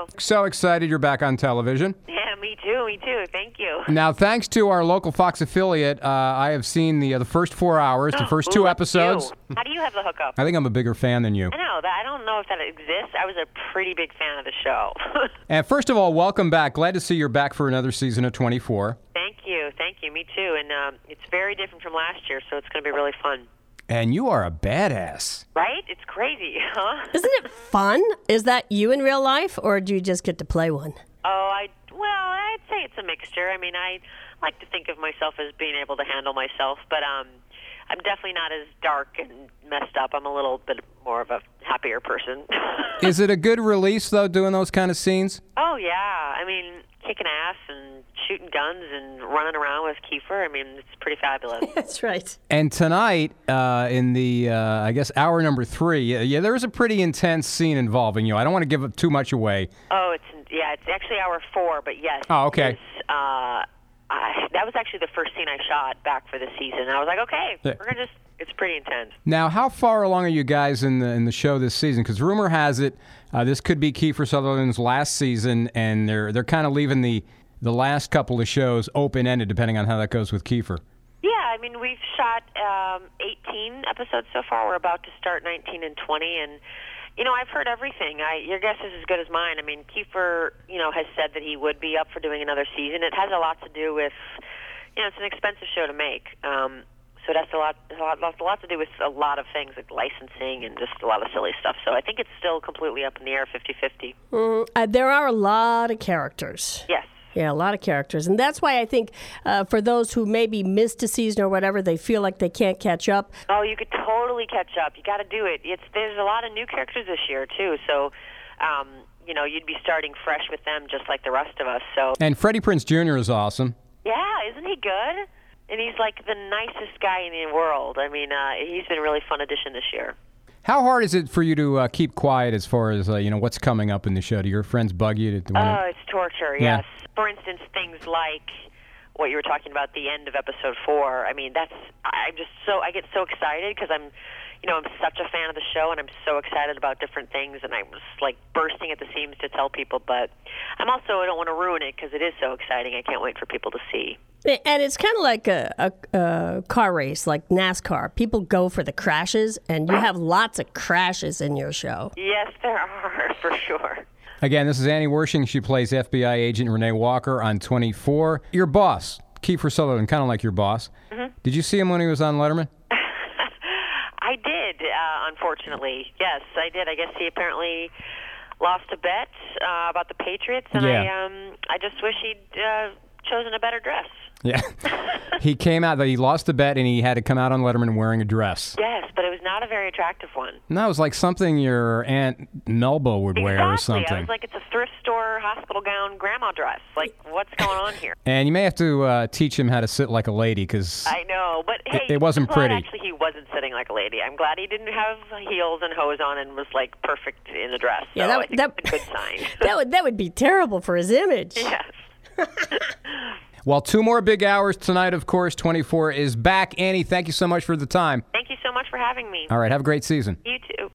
you. So excited you're back on television. Yeah, me too. Thank you. Now, thanks to our local Fox affiliate, I have seen the first 4 hours, the first two episodes. How do you have the hookup? I think I'm a bigger fan than you. I know. I don't know if that exists. I was a pretty big fan of the show. And first of all, welcome back. Glad to see you're back for another season of 24. Thank you. Me too. And it's very different from last year, so it's going to be really fun. And you are a badass. Right? It's crazy, huh? Isn't it fun? Is that you in real life, or do you just get to play one? Oh, I'd say it's a mixture. I mean, I like to think of myself as being able to handle myself, but I'm definitely not as dark and messed up. I'm a little bit more of a happier person. Is it a good release, though, doing those kind of scenes? Oh, yeah. I mean, kicking ass and shooting guns and running around with Kiefer. I mean, it's pretty fabulous. That's right. And tonight, in the, I guess, hour number 3, there is a pretty intense scene involving you. I don't want to give too much away. Oh, it's actually hour 4, but yes. Oh, okay. That was actually the first scene I shot back for the season. I was like, okay, it's pretty intense. Now, how far along are you guys in the show this season? Because rumor has it this could be Kiefer Sutherland's last season, and they're kind of leaving the last couple of shows open-ended, depending on how that goes with Kiefer. Yeah, I mean, we've shot 18 episodes so far. We're about to start 19 and 20, and I've heard everything. Your guess is as good as mine. I mean, Kiefer, has said that he would be up for doing another season. It has a lot to do with, it's an expensive show to make. So that's a lot to do with a lot of things like licensing and just a lot of silly stuff. So I think it's still completely up in the air, 50-50. There are a lot of characters. Yes. Yeah, a lot of characters. And that's why I think for those who maybe missed a season or whatever, they feel like they can't catch up. Oh, you could totally catch up. You got to do it. There's a lot of new characters this year, too. So, you'd be starting fresh with them just like the rest of us. So. And Freddie Prinze Jr. is awesome. Yeah, isn't he good? And he's like the nicest guy in the world. I mean, he's been a really fun addition this year. How hard is it for you to keep quiet as far as, what's coming up in the show? Do your friends bug you? It's torture, yeah. Yes. For instance, things like what you were talking about, the end of episode 4. I mean, I get so excited because I'm such a fan of the show, and I'm so excited about different things, and I'm just like bursting at the seams to tell people. But I don't want to ruin it because it is so exciting. I can't wait for people to see. And it's kind of like a car race, like NASCAR. People go for the crashes, and you have lots of crashes in your show. Yes, there are, for sure. Again, this is Annie Wersching. She plays FBI agent Renee Walker on 24. Your boss, Kiefer Sutherland, kind of like your boss. Mm-hmm. Did you see him when he was on Letterman? I did, unfortunately. Yes, I did. I guess he apparently lost a bet about the Patriots, and yeah. I just wish he'd chosen a better dress. Yeah. He came out, he lost the bet, and he had to come out on Letterman wearing a dress. Yes, but it was not a very attractive one. No, it was like something your Aunt Melba would wear or something. Exactly. I was like, it's a thrift store, hospital gown, grandma dress. Like, what's going on here? And you may have to teach him how to sit like a lady, because I know, but hey, it wasn't pretty. Actually, he wasn't sitting like a lady. I'm glad he didn't have heels and hose on and was like perfect in a dress. Yeah, so I think that's a good sign. That would be terrible for his image. Yes. Well, 2 more big hours tonight, of course. 24 is back. Annie, thank you so much for the time. Thank you so much for having me. All right, have a great season. You too.